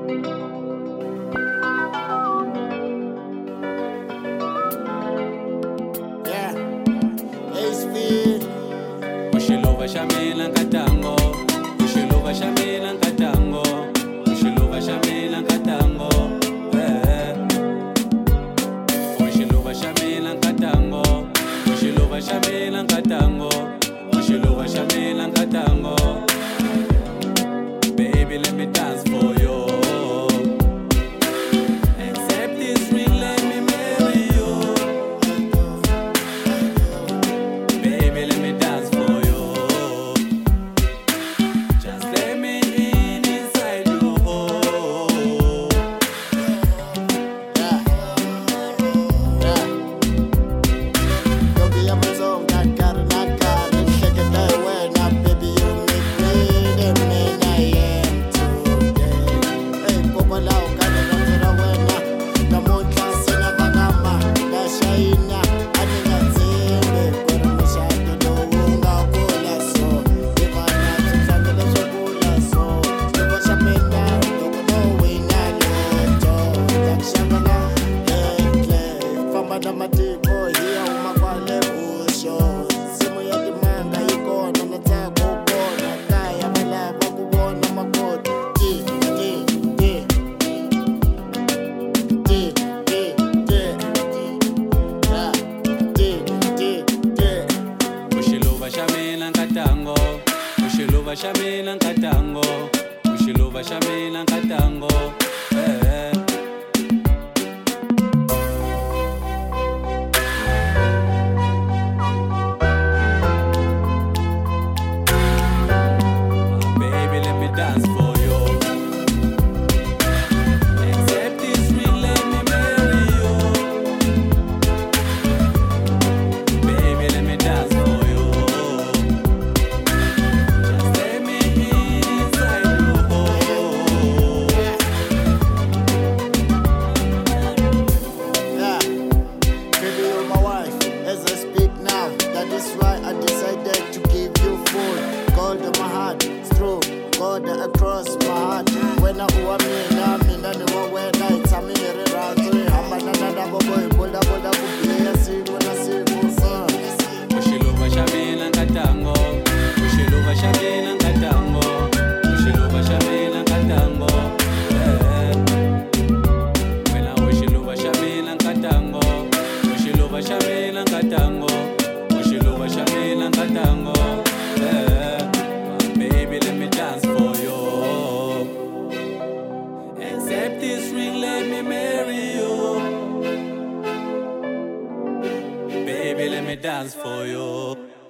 Yeah, HV. Ushiluva shamila nkatango, ushiluva shamila nkatango, ushiluva shamila nkatango, ushiluva shamila nkatango, ushiluva shamila nkatango, ushiluva shamila nkatango. Baby, let me dance for you. Accept this ring, let me marry you. Baby, let me dance for you. Just let me in inside you. Yeah, yeah. Don't be a song that got it. Shake it that way now, baby. You make me the man I am today. Hey, Papa Lau, got it up to the winner. The moon class in a bagama, the shina. I think that's it. But I'm shy to do unga kula so. If I not to tell the kula so. If I shop it down, don't know we not know. Jack Shabala, hey, from Madame Tipo, here, Umakwale, Usho. Simu ya dimanga iko na nataka kuona kaya malaba kuona makoti. Ushiluva shamila nkatango, ushiluva shamila nkatango, ushiluva shamila nkatango. Baby, let me dance for you. Accept this ring, let me marry you. Baby, let me dance for you. Just let me in inside you. Yeah, baby, you're my wife. As I speak now, that is why I decided to give you full. God in my heart, through God across my heart. When I want me, now me, then you want when I tell me, I'm another boy, boda, see when I see you. Ushiluva shamila nkatango, ushiluva shamila nkatango, ushiluva shamila nkatango. Wena ushiluva shamila nkatango, ushiluva shamila nkatango, ushiluva shamila nkatango. Baby, let me dance for you. Accept this ring, let me marry you. Baby, let me dance for you.